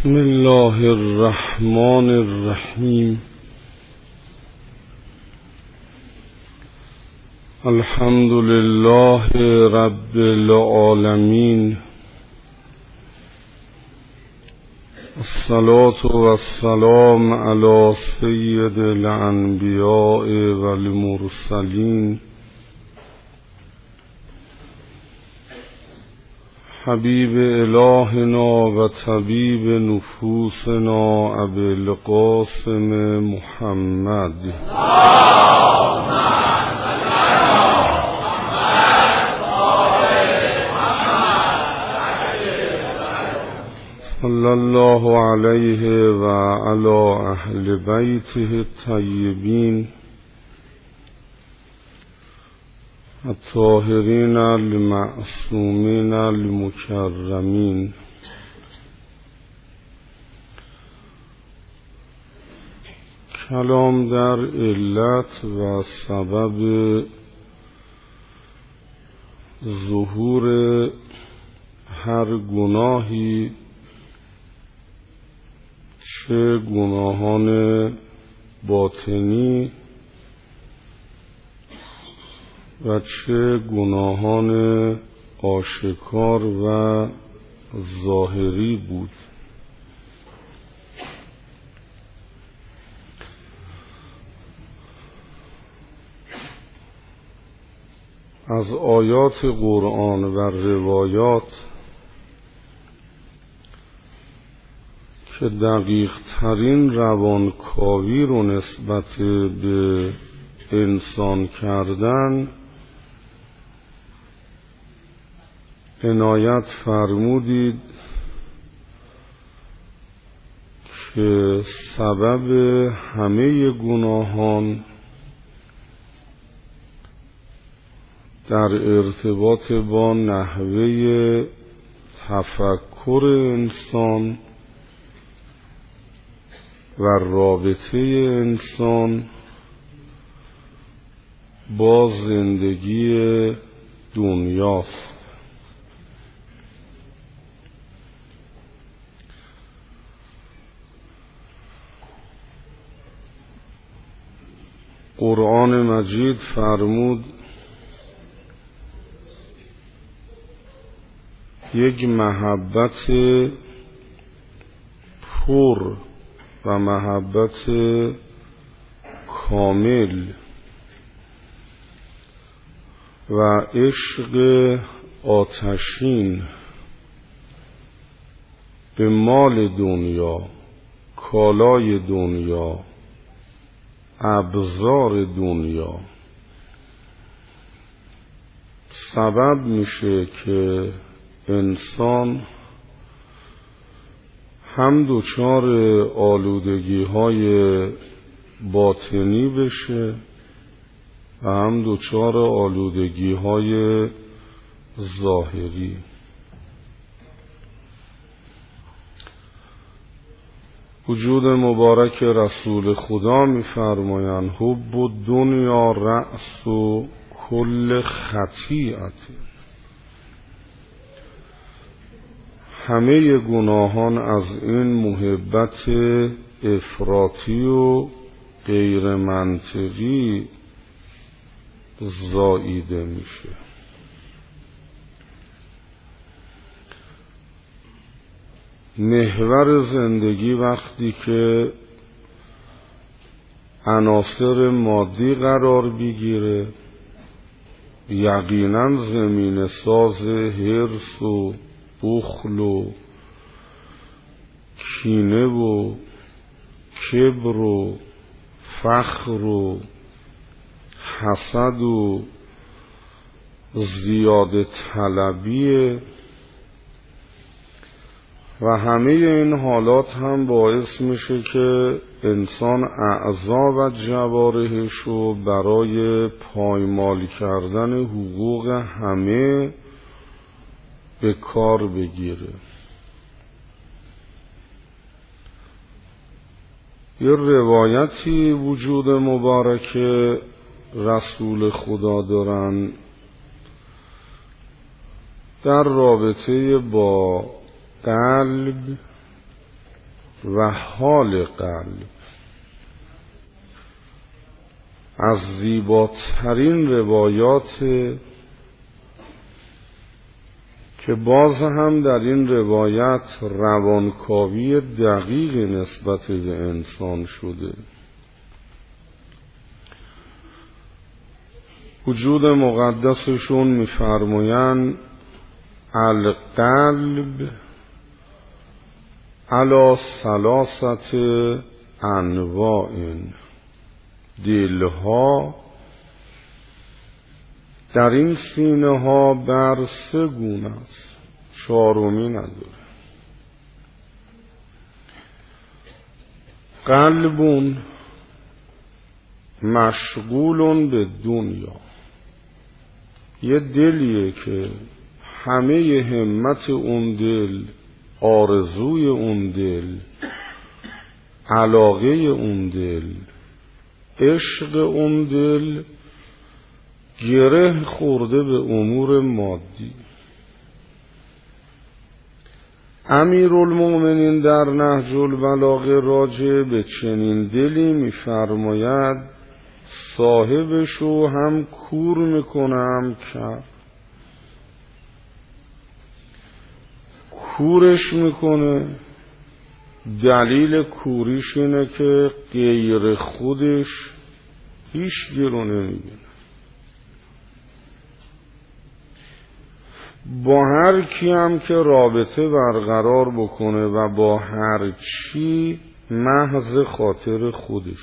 بسم الله الرحمن الرحیم. الحمد لله رب العالمین، الصلاة والسلام علی سید الانبیاء والمرسلین، حبیب الهنا و طبیب نفوسنا ابی القاسم محمد. صلی الله علیه و علی اهل بیته الطیبین الطاهرین المعصومین المکرمین. کلام در علت و سبب ظهور هر گناهی، چه گناهان باطنی و چه گناهان آشکار و ظاهری بود. از آیات قرآن و روایات که دقیق ترین روانکاوی رو نسبت به انسان کردن عنایت فرمودید که سبب همه گناهان در ارتباط با نحوه تفکر انسان و رابطه انسان با زندگی دنیاست. قرآن مجید فرمود یک محبت پر و محبت کامل و عشق آتشین به مال دنیا، کالای دنیا، ابزار دنیا سبب میشه که انسان هم دچار آلودگی های باطنی بشه و هم دچار آلودگی های ظاهری. وجود مبارک رسول خدا می‌فرمایند حب الدنیا رأس و کل خطیئت. همه گناهان از این محبت افراطی و غیر منطقی زاییده میشه. محور زندگی وقتی که عناصر مادی قرار بگیره، یقینا زمین ساز حرص و بخل و کینه و کبر و فخر و حسد و زیاده طلبیه و همه این حالات هم باعث میشه که انسان اعضا و جوارحش رو برای پایمال کردن حقوق همه به کار بگیره. یه روایتی وجود مبارک رسول خدا دارن در رابطه با قلب و حال قلب. از زیباترین روایات که باز هم در این روایت روانکاوی دقیق نسبت به انسان شده. وجود مقدسشون می‌فرمایند القلب علی ثلاثه انواع، دلها در این سینه ها بر 3 گونه است، 4می نداره. قلبون مشغولون به دنیا، یه دلیه که همه همت اون دل، آرزوی اون دل، علاقه اون دل، عشق اون دل گره خورده به امور مادی. امیرالمومنین در نهج البلاغه راجع به چنین دلی می‌فرماید صاحبشو هم کور میکنه هم کر. کورش میکنه، دلیل کوریش اینه که غیر خودش هیچ رو نمیبینه. با هر کی هم که رابطه برقرار بکنه و با هر چی محض خاطر خودش.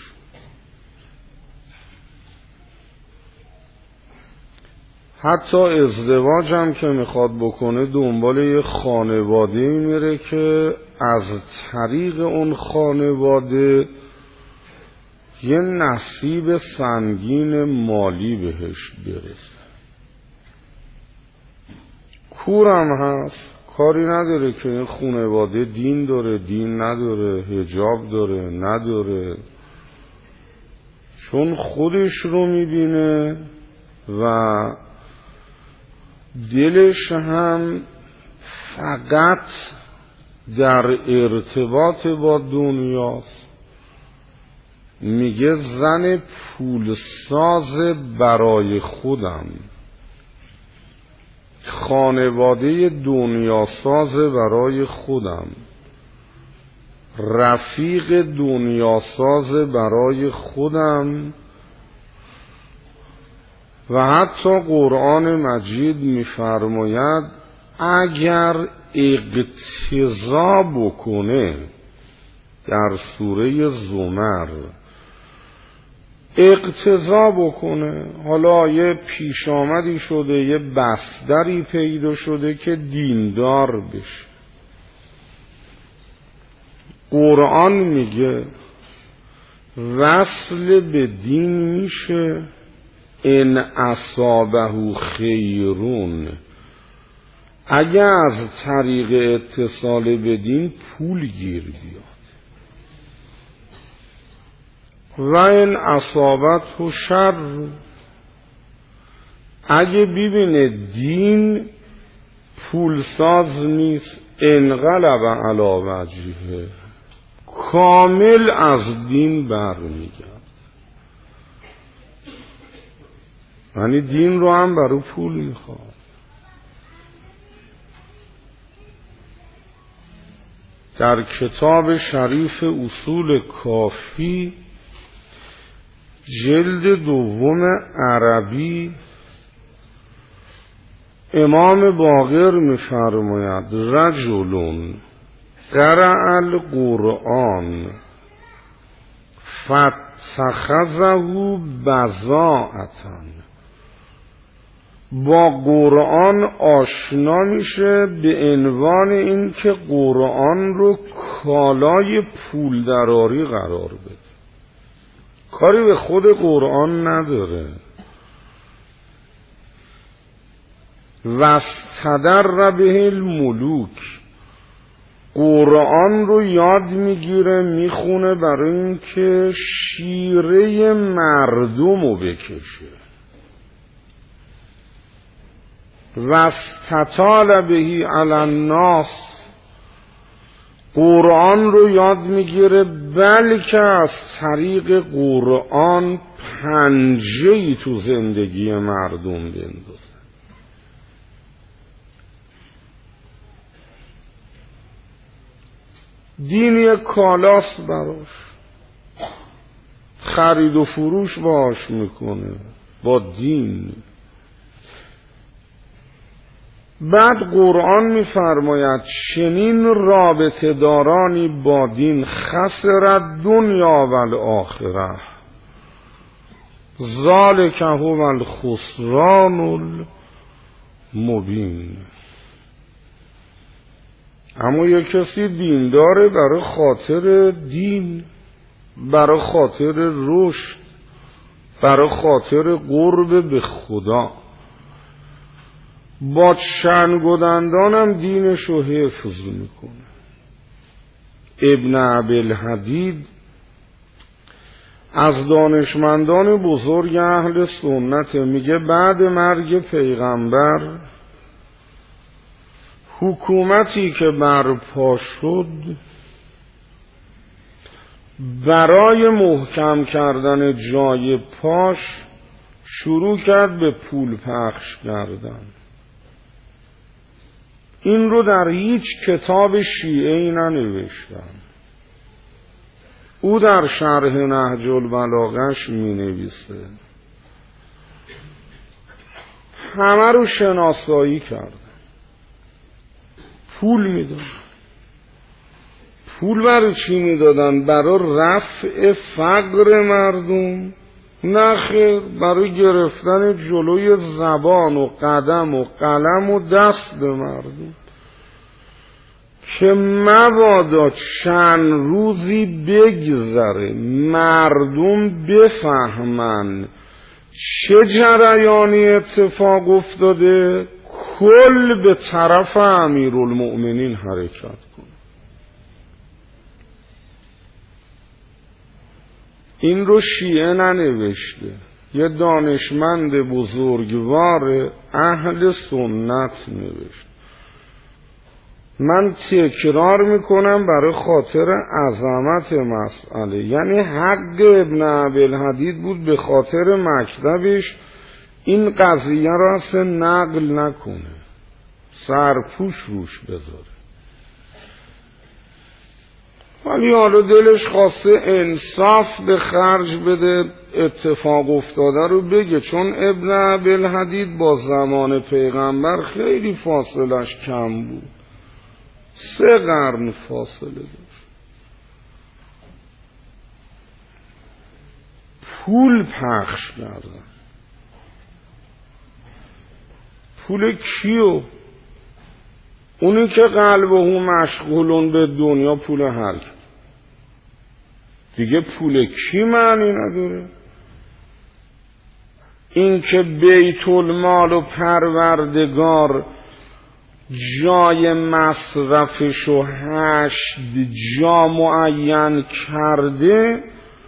حتی ازدواج هم که میخواد بکنه دنبال یه خانواده‌ای میره که از طریق اون خانواده یه نصیب سنگین مالی بهش برسه. کورم هست، کاری نداره که این خانواده دین داره، دین نداره، حجاب داره، نداره، چون خودش رو میبینه و دلش هم فقط در ارتباط با دنیاست. میگه زن پولساز برای خودم، خانواده دنیاساز برای خودم، رفیق دنیاساز برای خودم. و حتی قرآن مجید می‌فرماید اگر اقتضا بکنه، در سوره زمر اقتضا بکنه، حالا یه پیش آمدی شده، یه بستری پیدا شده که دیندار بشه، قرآن میگه وصل به دین میشه ان اصابه خیرون، اگه از طریق اتصال به دین پول گیر بیاد. و ان اصابته شر، اگه ببینه دین پولساز نیست انقلب علی وجهه، کامل از دین برمیگرد. یعنی دین رو هم برای پول میخواد. در کتاب شریف اصول کافی جلد 2 عربی امام باقر می‌فرماید رجل قرأ القرآن فاتخذه بضاعة، با قرآن آشنا میشه به عنوان این که قرآن رو کالای پول دراری قرار بده، کاری به خود قرآن نداره. واستدر به الملوک، قرآن رو یاد میگیره میخونه برای این که شیره مردم رو بکشه. واستطال بهی علی الناس، قرآن رو یاد میگیره، بلکه از طریق قرآن پنجه‌ای تو زندگی مردم بندازه. دین یک کالاست براش، خرید و فروش باش میکنه با دین. بعد قرآن میفرماید چنین رابطه دارانی با دین خسرت دنیا و الاخره، ذالک هو الخسران المبین. اما یک کسی دین داره برای خاطر دین، برای خاطر رشد، برای خاطر قرب به خدا، با چنگ و دندانم دینش رو حفظ میکنه. ابن ابی‌الحدید از دانشمندان بزرگ اهل سنت، میگه بعد مرگ پیغمبر حکومتی که برپا شد برای محکم کردن جای پاش شروع کرد به پول پخش کردن. این رو در هیچ کتاب شیعه‌ای ننوشتن. او در شرح نهج البلاغه‌اش می نویسه همه رو شناسایی کرد. پول میدادن. پول برای چی میدادن؟ برای رفع فقر مردم؟ نه خیر، برای گرفتن جلوی زبان و قدم و قلم و دست مردم، که مبادا چند روزی بگذره مردم بفهمن چه جریانی اتفاق افتاده، کل به طرف امیرالمؤمنین حرکت کنه. این رو شیعه ننوشته، یه دانشمند بزرگوار اهل سنت نوشته. من تکرار میکنم برای خاطر عظمت مسئله، یعنی حق ابن ابی‌الحدید بود به خاطر مکتبش این قضیه را اصلا نقل نکنه، سرپوش روش بذاره. ولی حالا دلش خواسته انصاف به خرج بده، اتفاق افتاده رو بگه، چون ابن ابی‌الحدید با زمان پیغمبر خیلی فاصلش کم بود، 3 قرن فاصله داشت. پول پخش کردن. پول کیو؟ اونی که قلبه مشغولون به دنیا، پول هر دیگه. پول کی معنی نداره؟ این که بیت المال و پروردگار جای مصرفشو 8 جا معین کرده،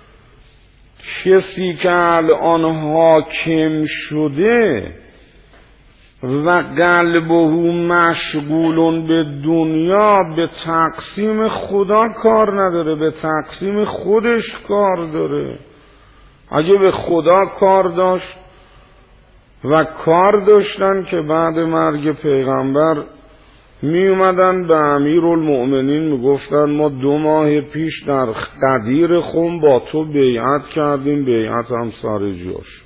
کسی که الان حاکم شده و قلبه مشغولون به دنیا، به تقسیم خدا کار نداره، به تقسیم خودش کار داره. اگه به خدا کار داشت و کار داشتن که بعد مرگ پیغمبر می اومدن به امیرالمؤمنین می گفتن ما 2 ماه پیش در قدیر خم با تو بیعت کردیم، بیعت هم سر جاش.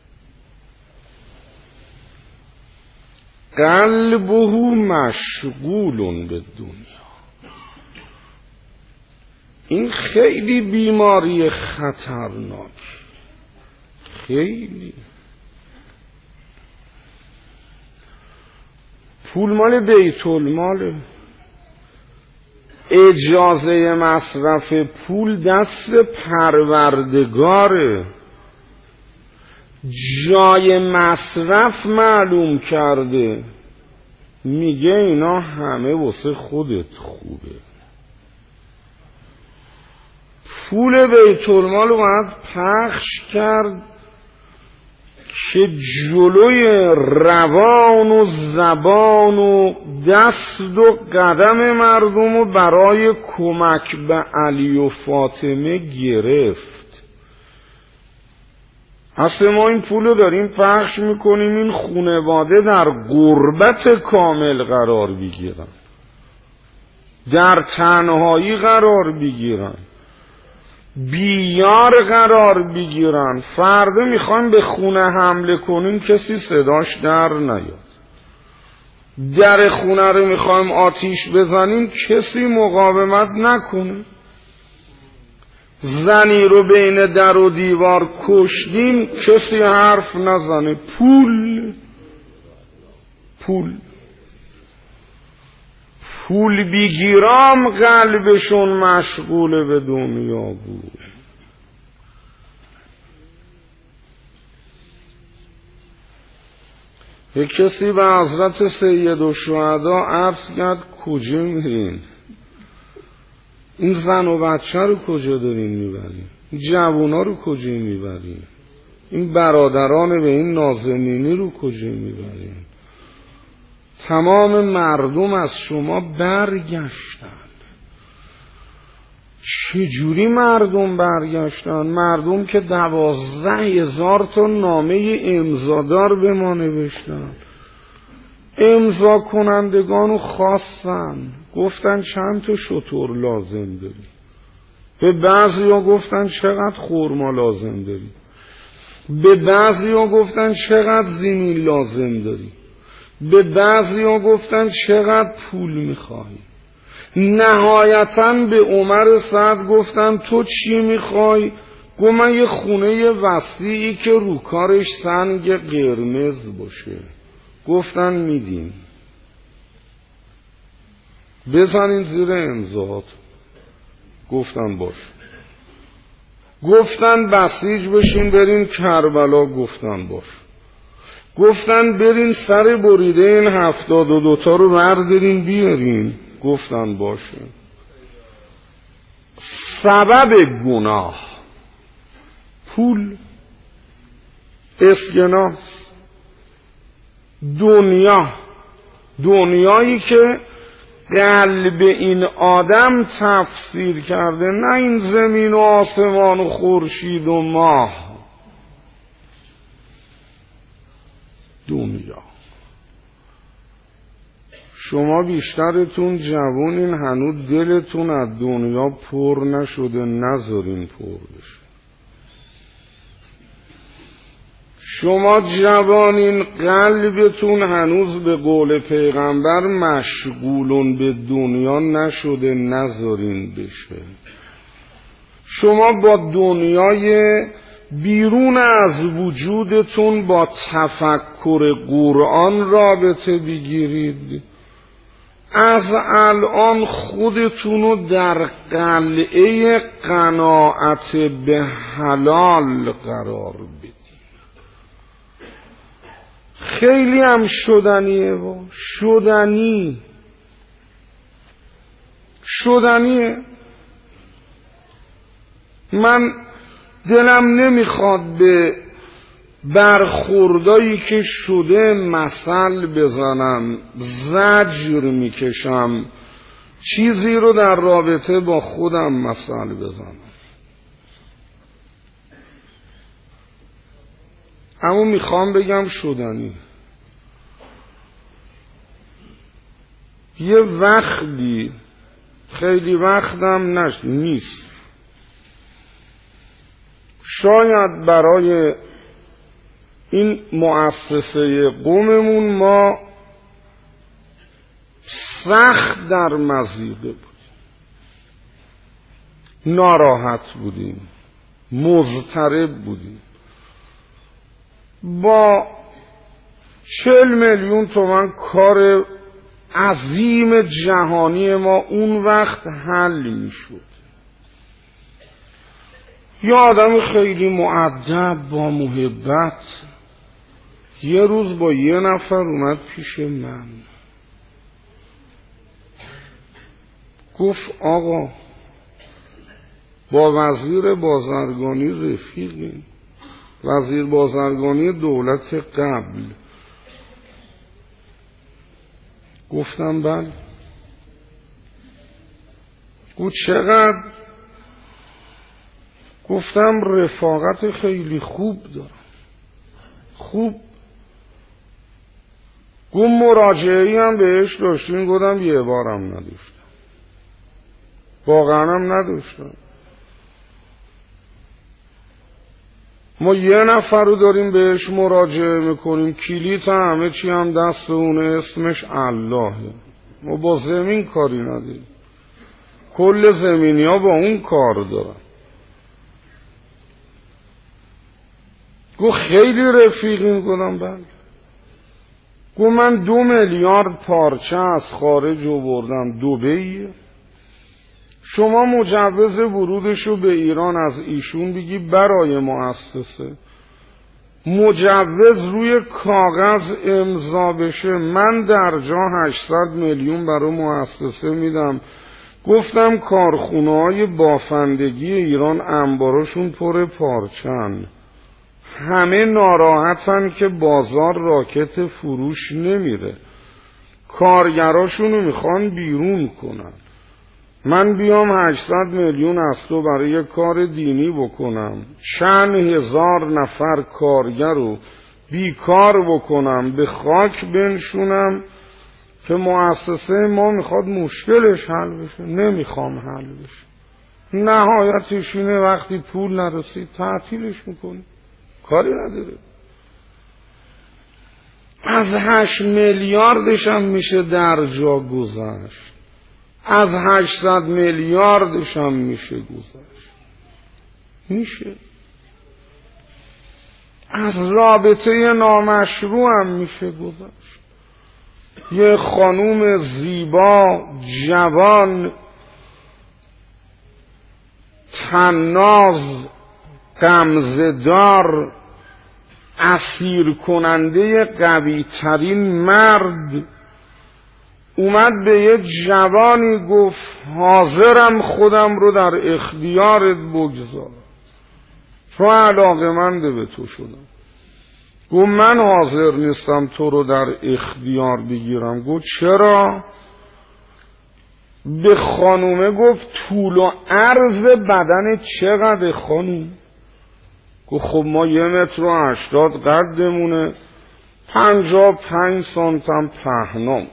قلبه مشغولون به دنیا. این خیلی بیماری خطرناک، خیلی. پول مال بیت الماله، اجازه مصرف پول دست پروردگاره، جای مصرف معلوم کرده، میگه اینا همه واسه خودت خوبه. پول بیت المال رو باید پخش کرد که جلوی روان و زبان و دست و قدم مردم و برای کمک به علی و فاطمه گرفت. اصلا ما این پولو داریم پخش میکنیم این خانواده در غربت کامل قرار بگیرن، در تنهایی قرار بگیرن، بیار قرار بگیرن. فردا میخوایم به خونه حمله کنیم کسی صداش در نیاد، در خونه رو میخوایم آتیش بزنیم کسی مقاومت نکنه، زنی رو بین در و دیوار کشتیم کسی حرف نزنه. پول پول پول بیگیرام قلبشون مشغول به دنیا بود. یک کسی به حضرت سیدالشهدا عرض کرد کجا میرین؟ این زن و بچه رو کجا دارین میبرین؟ این جوونا رو کجا میبرین؟ این برادران به این نازنینی رو کجا میبرین؟ تمام مردم از شما برگشتن. چجوری مردم برگشتن؟ مردم که 12,000 تا نامه امضادار به ما نوشتن، امضا کنندگانو خواستن، گفتن چند تا شتر لازم داری، به بعضیا گفتن چقدر خرما لازم داری، به بعضیا گفتن چقدر زمین لازم داری، به بعضیا گفتن چقدر پول میخوای. نهایتاً به عمر سعد گفتن تو چی میخوای؟ گفت من یه خونه وسیعی که رو کارش سنگ قرمز باشه. گفتن میدیم، بزنین زیر امضاات. گفتن باش. گفتن بسیج بشین برین کربلا. گفتن باش. گفتن برین سر بریده این 72 تا رو بردارین بیارین. گفتن باشه. سبب گناه پول، اسکناس، دنیایی که قلب این آدم تفسیر کرده، نه این زمین و آسمان و خورشید و ماه. دنیا. شما بیشترتون جوانین، هنوز دلتون از دنیا پر نشده، نذارین پر بشه. شما جوانین قلبتون هنوز به قول پیغمبر مشغولون به دنیا نشده، نذارین بشه. شما با دنیای بیرون از وجودتون با تفکر قرآن رابطه بگیرید. از الان خودتونو در قلعه قناعت به حلال قرار بدید. خیلی هم شدنیه و شدنیه. من دلم نمیخواد به برخوردایی که شده مثل بزنم، زجر میکشم، چیزی رو در رابطه با خودم مثل بزنم. اما میخوام بگم شدنی. یه وقتی، خیلی وقتم نیست، شاید برای این مؤسسه قوممون ما سخت در مضیقه بودیم، ناراحت بودیم، مضطرب بودیم. با 40 میلیون تومان کار عظیم جهانی ما اون وقت حل میشد. یه آدم خیلی مؤدب با محبت یه روز با یه نفر اومد پیش من، گفت آقا با وزیر بازرگانی رفیقیم، وزیر بازرگانی دولت قبل. گفتم بله. گفت چقدر؟ گفتم رفاقت خیلی خوب دارم. خوب. گفت مراجعه‌ای هم بهش داشتیم؟ گفتم یه بارم نداشتم. واقعا هم نداشتم. ما یه نفر رو داریم بهش مراجعه میکنیم، کلیت همه چی هم دست اونه، اسمش اللهه. ما با زمین کاری نداریم. کل زمینی ها با اون کار دارن. گفت خیلی رفیقیم؟ گفتم بله. گفت من 2 میلیارد پارچه از خارج آوردم دبی، شما مجوز ورودشو به ایران از ایشون بگی برای مؤسسه، مجوز روی کاغذ امضا بشه، من در جا 800 میلیون برای مؤسسه میدم. گفتم کارخونه‌های بافندگی ایران انباراشون پر پارچن، همه ناراحتن که بازار راکت فروش نمیره، کارگراشونو میخوان بیرون کنن. من بیام 800 میلیون از تو برای کار دینی بکنم، چند هزار نفر کارگر رو بیکار بکنم، به خاک بنشونم که مؤسسه ما میخواد مشکلش حل بشه؟ نمیخوام حل بشه. نهایتش اینه وقتی پول نرسید تعطیلش میکنی، کاری نداره. از 8 میلیاردش هم میشه در جا گذشت، از 800 میلیاردش هم میشه گذشت. میشه. از رابطه نامشروع هم میشه گذشت. یه خانوم زیبا، جوان، طناز، غمزه‌دار، اسیر کننده قوی ترین مرد اومد به یه جوانی گفت حاضرم خودم رو در اختیارت بگذارم، چون علاقه‌مند به تو شدم. گفت من حاضر نیستم تو رو در اختیار بگیرم. گفت چرا؟ به خانومه گفت طول و عرض بدن چقدر خانوم؟ گفت خب ما 1.80 متر قدمونه، 55 سانتم پهنام.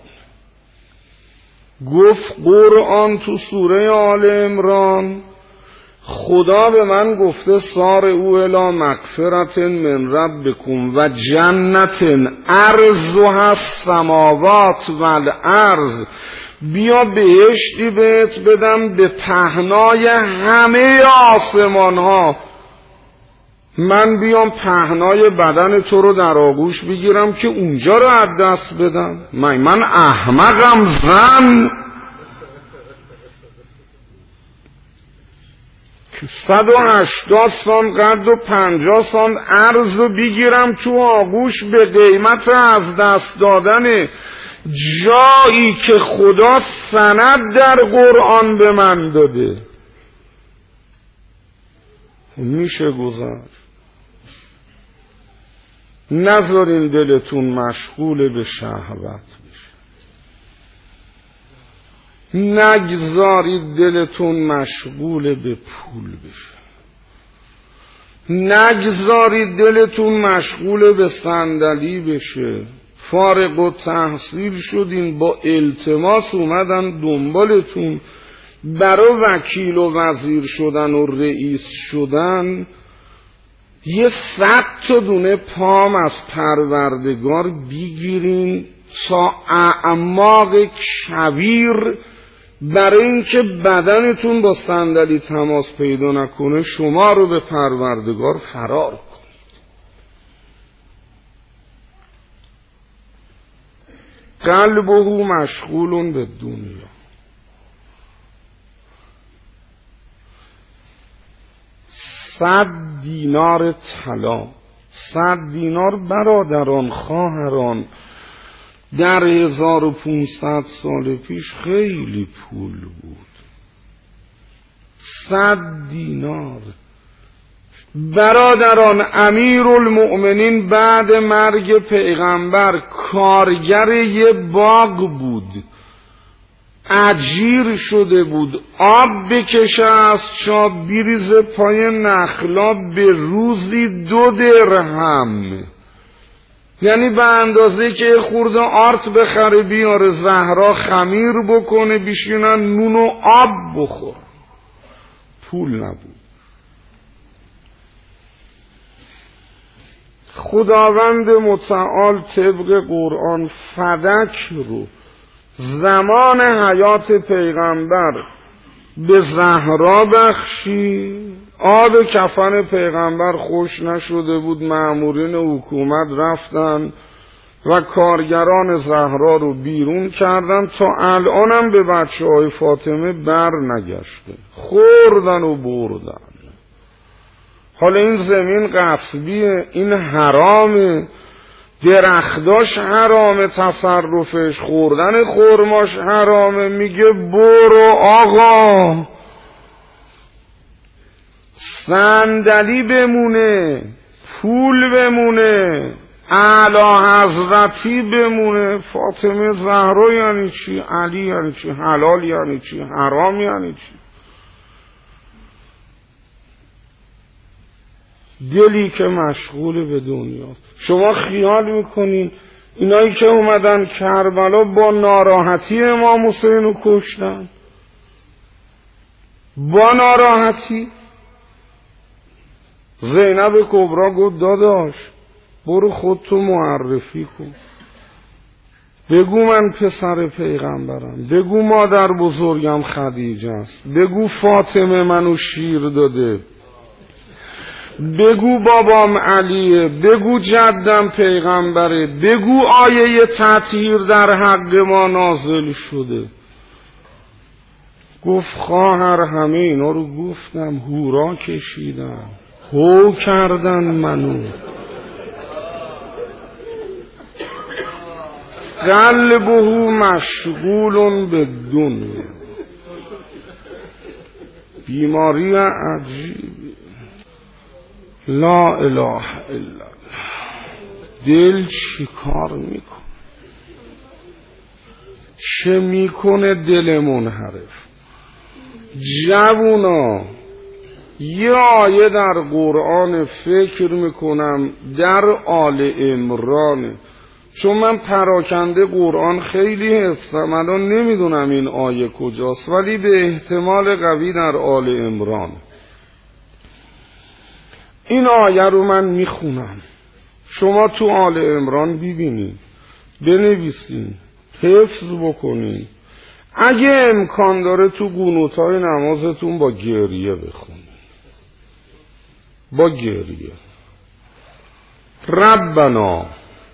گفت قرآن تو سوره آل عمران خدا به من گفته سار او الی مغفرت من ربکم و جنت عرضها السماوات والارض، بیا بهشتی بهت بدم به پهنای همه آسمان ها. من بیام پهنای بدن تو رو در آغوش بگیرم که اونجا رو از دست بدم؟ من احمقم زن؟ 180 سانت قد و 50 سانت عرض رو بگیرم تو آغوش به قیمت از دست دادن جایی که خدا سند در قرآن به من داده؟ میشه گذشت. نذارین دلتون مشغول به شهوت بشه، نگذارید دلتون مشغول به پول بشه، نگذارید دلتون مشغول به صندلی بشه. فارغ التحصیل شدین، با التماس اومدن دنبالتون برای وکیل و وزیر شدن و رئیس شدن. یه 100 تا دونه پام از پروردگار بگیرین تا اعماق کویر، برای اینکه بدنتون با صندلی تماس پیدا نکنه شما رو به پروردگار فرار کنید. قلبه مشغول به دنیا. 100 دینار طلا، 100 دینار برادران خواهران در 1500 سال پیش خیلی پول بود. 100 دینار برادران، امیرالمؤمنین بعد مرگ پیغمبر کارگر یه باغ بود، اجیر شده بود، آب بکشه از چاه بریزه پای نخلا به روزی 2 درهم، یعنی به اندازه که خورده آرد بخره بیاره زهرا خمیر بکنه بشینن نون و آب بخور، پول نبود. خداوند متعال طبق قرآن فدک رو زمان حیات پیغمبر به زهرا بخشی. آب کفن پیغمبر خوش نشده بود، مأمورین حکومت رفتن و کارگران زهرا رو بیرون کردن، تا الانم به بچه های فاطمه بر نگشته، خوردن و بردن. حالا این زمین غصبیه، این حرامه، درختاش حرامه، تصرفش، خوردن خرماش حرامه. میگه برو آقا صندلی بمونه، پول بمونه، اعلی حضرتی بمونه. فاطمه زهرا یعنی چی؟ علی یعنی چی؟ حلال یعنی چی؟ حرام یعنی چی؟ دلی که مشغول به دنیاست. شما خیال میکنین اینایی که اومدن کربلا با ناراحتی امام حسین رو کشتن؟ با ناراحتی. زینب کبرا گفت داداش برو خودتو معرفی کن، بگو من پسر پیغمبرم، بگو مادر بزرگم خدیجه است، بگو فاطمه منو شیر داده، بگو بابام علیه، بگو جدم پیغمبره، بگو آیه تطهیر در حق ما نازل شده. گفت خواهر همه اینا رو گفتم، هورا کشیدم، هو کردن منو، قلبه مشغول به دنیا. بیماری عجیبی. لا اله الا الله. دل چی کار میکنه؟ چه میکنه دل منحرف؟ جوونا یه آیه در قرآن فکر میکنم در آل عمران، چون من پراکنده قرآن خیلی حفظم، الان نمیدونم این آیه کجاست، ولی به احتمال قوی در آل عمران. این آیه رو من میخونم، شما تو آل عمران ببینید، بنویسید، حفظ بکنید، اگه امکان داره تو قنوت‌های نمازتون با گریه بخونید، با گریه. ربنا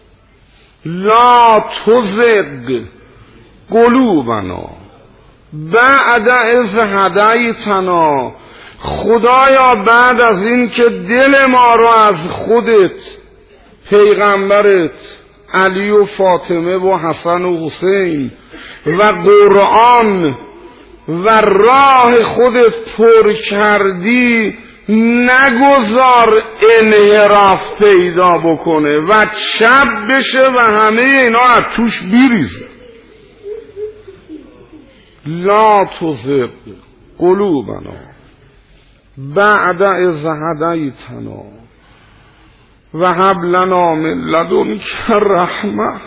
لا تزغ قلوبنا بعد اذ هدیتنا. خدایا بعد از این که دل ما رو از خودت، پیغمبرت، علی و فاطمه و حسن و حسین و قرآن و راه خودت پر کردی، نگذار انحراف پیدا بکنه و چپ بشه و همه اینا از توش بریزه. لا تزغ قلوبنا بعد اذ هدیتنا و هب لنا من لدنک رحمه.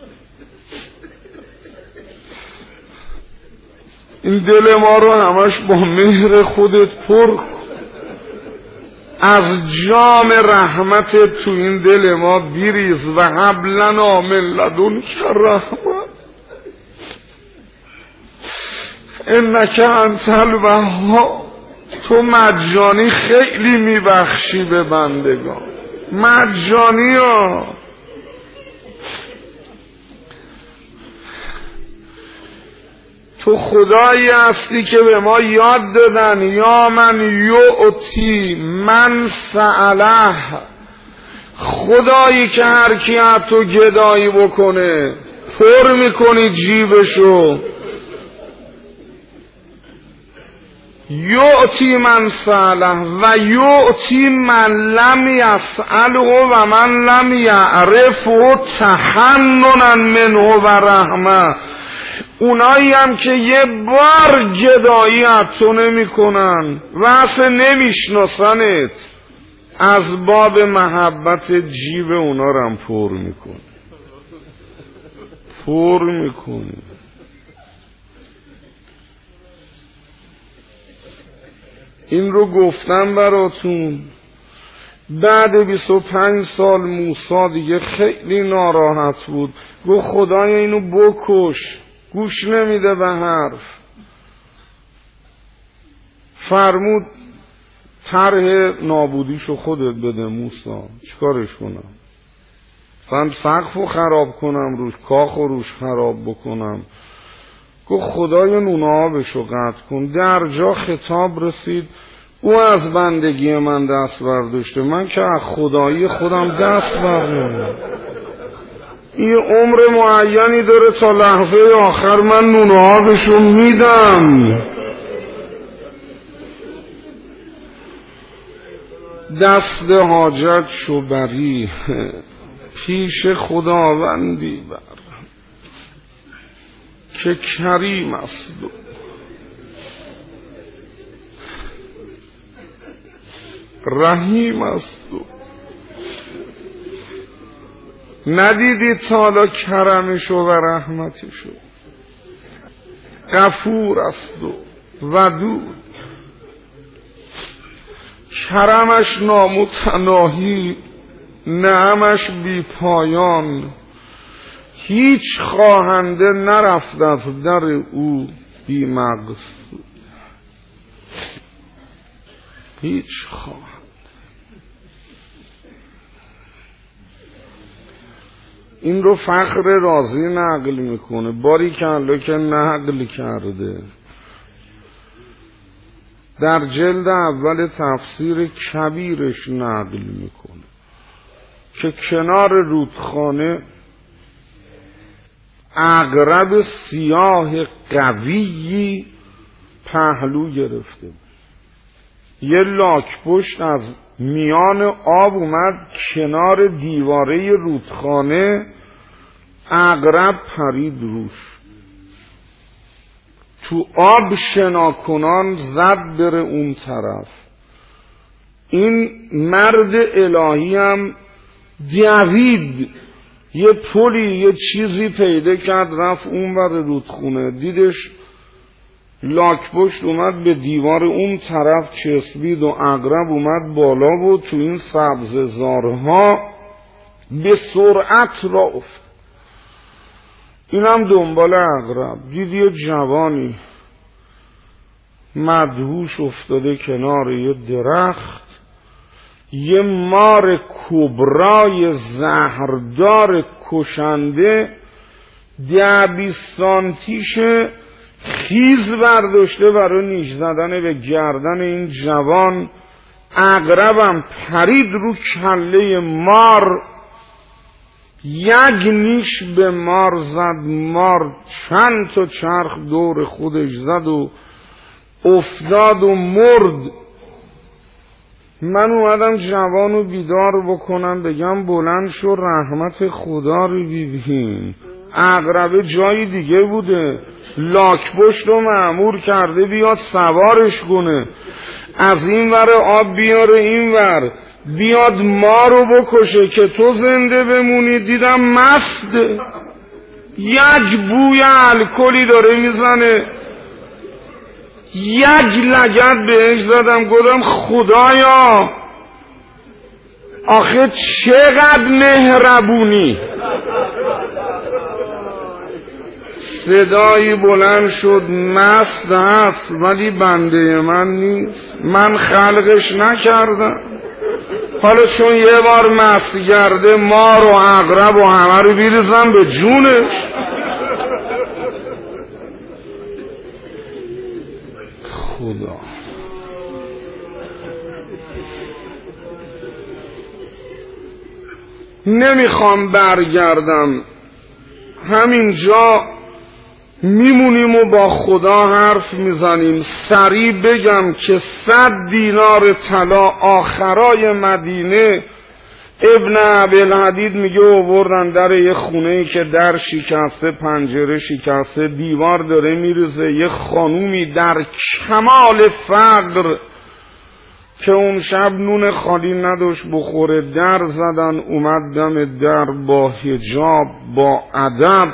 این دل ما رو همش با مهر خودت پر کن، از جام رحمتت تو این دل ما بریز. و هب لنا من لدنک رحمه انک انت الوهاب. تو مجانی خیلی میبخشی به بندگان، مجانی ها. تو خدایی هستی که به ما یاد دادن یا من یعطی من سأله، خدایی که هر کی از تو گدایی بکنه پر میکنی جیبشو. یعطی من سأله و یعطی من لم یسأله و من لم یعرفه تحننا منه و رحمه. اونایی هم که یه بار گدایی از تو نمی کنن و اصلا نمیشناسنت، از باب محبت جیب اونا رو هم پر میکن، پر میکنی. این رو گفتم براتون. بعد 25 سال موسی دیگه خیلی ناراحت بود، گفت خدای اینو بکش، گوش نمیده به حرف. فرمود طرح نابودیشو خودت بده موسی، چیکارش کنم؟ من سقفو خراب کنم روش، کاخو روش خراب بکنم؟ گفت خدای نون آبشو قطع کن. در جا خطاب رسید او از بندگی من دست برداشته، من که از خدایی خودم دست بردارم. این عمر معینی داره، تا لحظه آخر من نون آبشو میدم. دست حاجت شو بری، پیش خداوندی بر که کریم است و رحیم است و ندیدی تالا کرمشو و رحمتشو، غفور است و ودود، کرمش نامتناهی، نعمش بی پایان، هیچ خواهنده نرفت از در او بی مقصود. هیچ خواهنده. این رو فخر رازی نقل میکنه، باری که نقل کرده در جلد اول تفسیر کبیرش نقل میکنه که کنار رودخانه عقرب سیاه قویی پهلو گرفته، یه لاک پشت از میان آب اومد کنار دیواره رودخانه، عقرب پرید روش، تو آب شناکنان زد بره اون طرف. این مرد الهی هم دوید، یه پلی یه چیزی پیدا کرد، رفت اون ور رودخونه، دیدش لاک پشت اومد به دیوار اون طرف چسبید و عقرب اومد بالا و تو این سبززارها به سرعت را افت. اینم دنبال عقرب دید یه جوانی مدهوش افتاده کنار یه درخت، یه مار کبرای زهردار کشنده 10-20 سانتیشه خیز برداشته برای نیش زدن به گردن این جوان. عقربم پرید رو کله مار، یک نیش به مار زد، مار چند تا چرخ دور خودش زد و افتاد و مرد. من اومدم جوانو بیدار بکنم، بگم بلند شو رحمت خدا رو ببین. عقربه جای دیگه بوده، لاک پشت رو مأمور کرده بیاد سوارش کنه، از این ور آب بیاره این ور، بیاد ما رو بکشه که تو زنده بمونی. دیدم مسته، یک بوی الکلی داره میزنه، یک لگد بهش زدم، گفتم خدایا آخه چقدر مهربونی. صدایی بلند شد مست هست ولی بنده من نیست، من خلقش نکردم. حالا چون یه بار مست گرده مار و عقرب و همه رو بیرزم به جونش. خدا نمیخوام برگردم، همینجا میمونیم و با خدا حرف میزنیم. سریع بگم که 100 دینار طلا آخرای مدینه ابن ابی‌الحدید میگه آوردن در یه خونه‌ای که در شکسته، پنجره شکسته، دیوار داره میریزه. یه خانومی در کمال فقر که اون شب نون خالی نداشت بخوره، در زدن، اومد دم در با حجاب، با ادب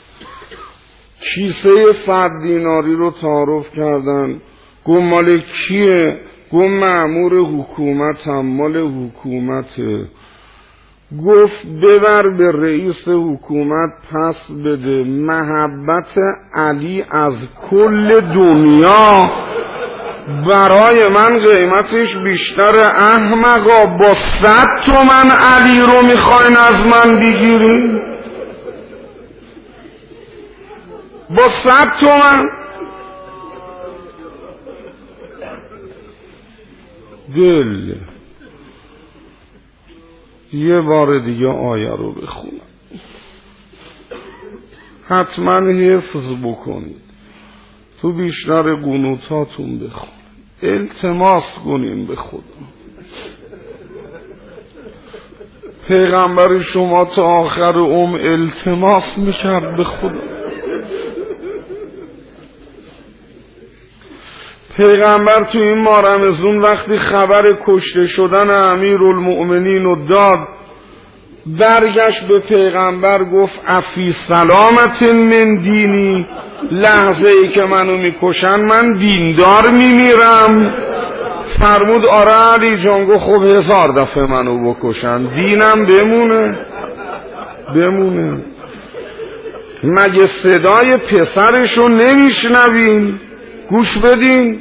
کیسه 100 دیناری رو تعارف کردن. گفت مال کیه؟ گفت مأمور حکومتم. مال حکومته. گفت ببر به رئیس حکومت پس بده. محبت علی از کل دنیا برای من قیمتش بیشتر. احمقا با 100 تومن علی رو میخواین از من بگیرین؟ با 100 تومن؟ دل یه بار دیگه آیه رو بخونم، حتما حفظ بکنید، تو بیشتر قنوتاتون بخون، التماس کنین به خدا. پیغمبر شما تا آخر عمر التماس میکرد به خدا. پیغمبر تو این ماه رمضان وقتی خبر کشته شدن امیرالمؤمنین رو داد، برگشت به پیغمبر گفت افی سلامت من دینی، لحظه ای که منو میکشن من دیندار میمیرم؟ فرمود آره علی جان. گفت خب 1000 دفعه منو بکشن دینم بمونه. مگه صدای پسرشو نمیشنوین؟ گوش بدین.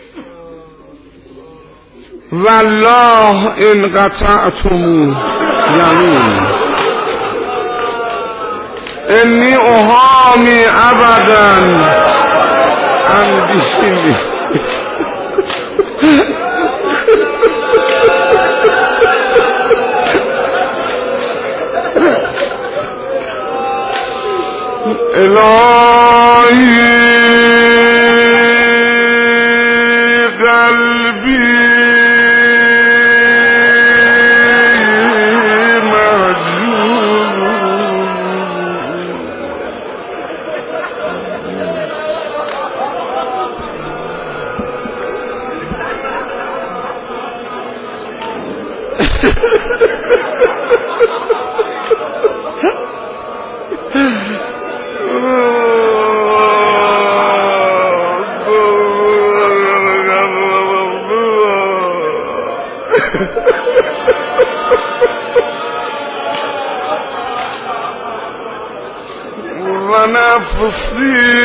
والله ان قطعتمو یمین انی احامی ابدا عن دینی. الهی قلبی و نفسی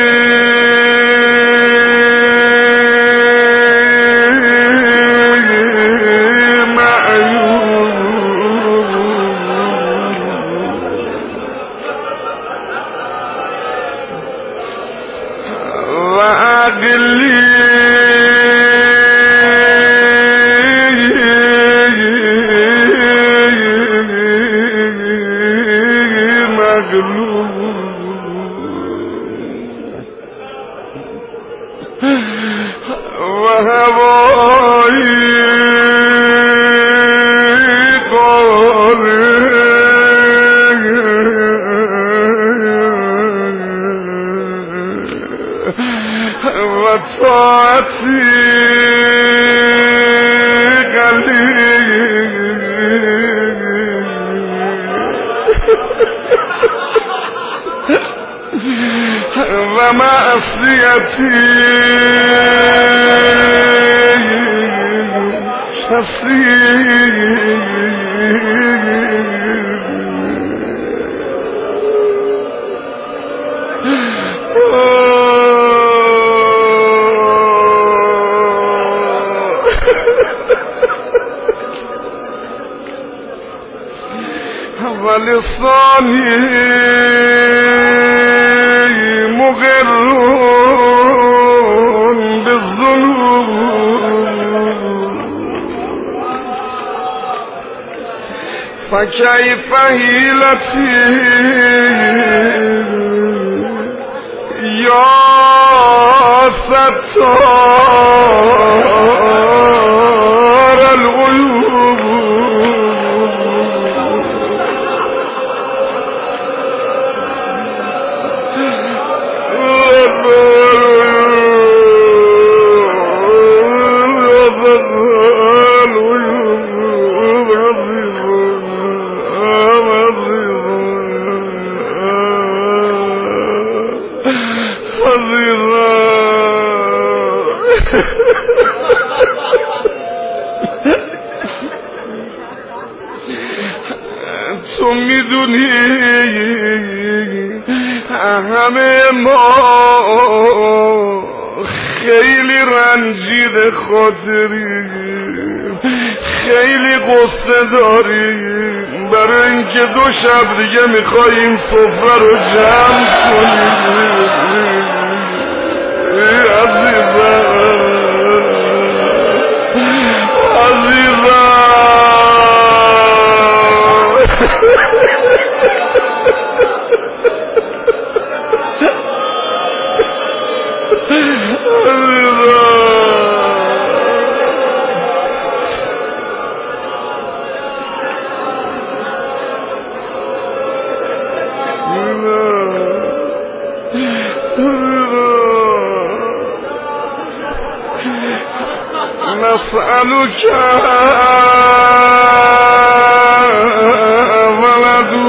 و معصیتی و لسانی مقرون بالذنوب فکیف حیلتی یا یا ستار الغیوب تو میدونی همه ما خیلی رنجیده خاطریم، خیلی قصه داریم برای اینکه 2 شب دیگه میخواییم سفره رو جمع کنیم. عزیزم نسألك ولدو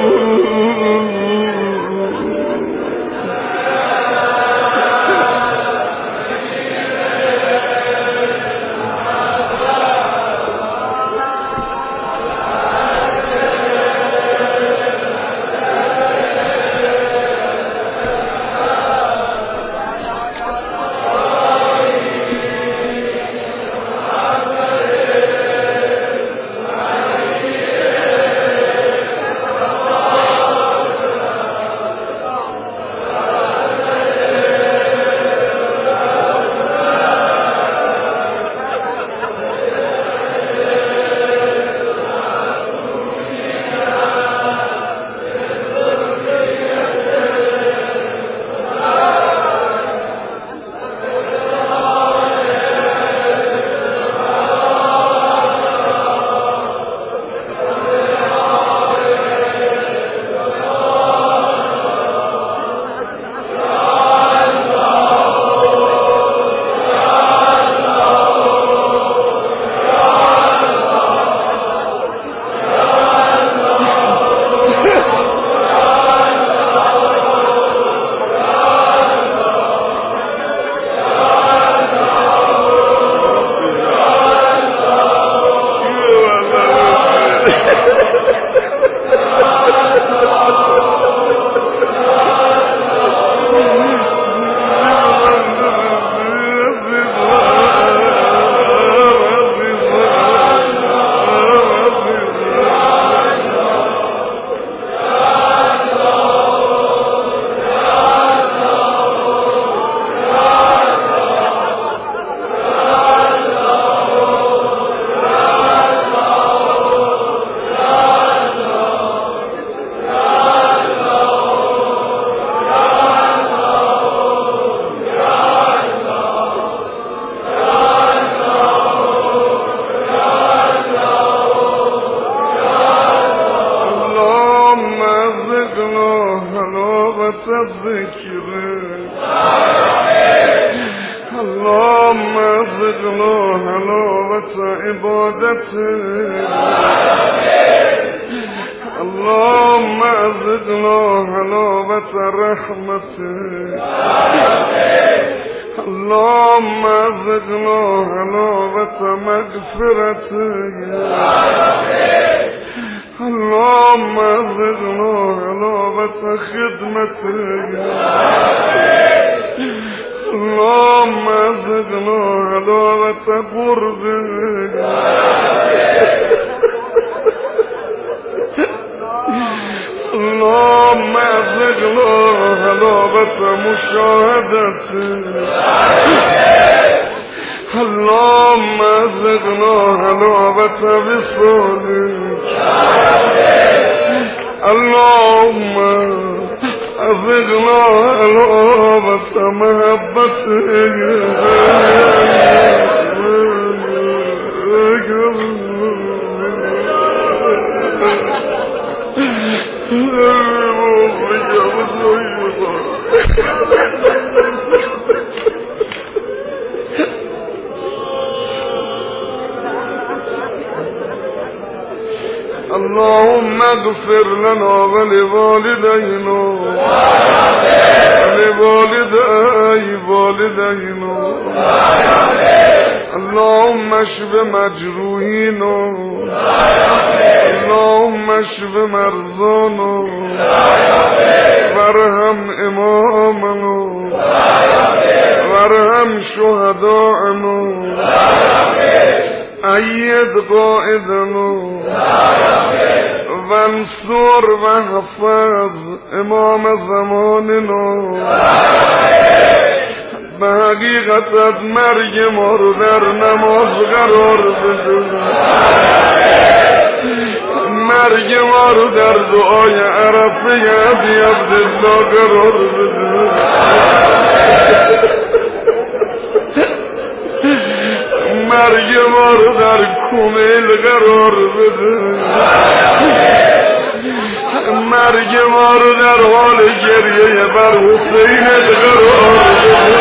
اللهم ارزقنا حلاوة عبادتك، اللهم ارزقنا حلاوة رحمتك، اللهم ارزقنا حلاوة مغفرتك، اللهم ارزقنا حلاوة خدمتك، اللهم ارزقنا حلاوة قربك، اللهم ارزقنا حلاوة مشاهدتك، اللهم ارزقنا حلاوة وصالك، اللهم رزقنا علامة محبته اللهم اغفر لنا ولوالدينا ولوالدينا اللهم اشف مجروحينا اللهم اشف مرضانا وارحم امامنا وارحم شهداءنا أيد قائدنا وانصر واحفظ امام زماننا به حقیقت مرگ ما رو در نماز قرار بده مرگ ما رو در دعای عرفه ابی عبدالله قرار بده مرگ ما رو در کمیل قرار بده مرگ ما رو در حال گریه بر حسین قرار بده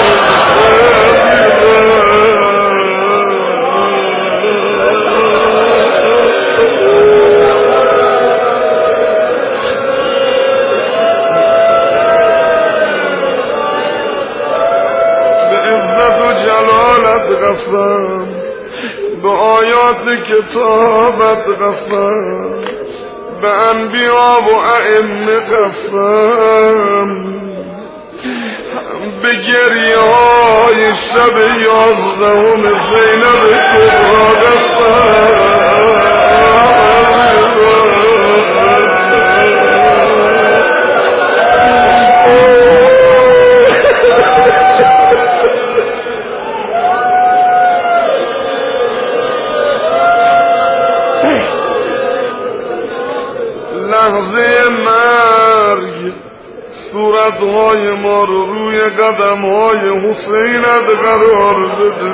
به عزت و جلالت قسم به آیات کتابت قسم به انبیا و ائمه قسم به گریه های شب 11 زینب کبرا قسم لحظه مرگ صورتهای ما رو روی قدمهای حسینت قرار بده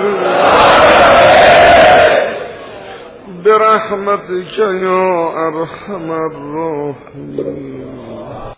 برحمتک یا ارحم الراحمین.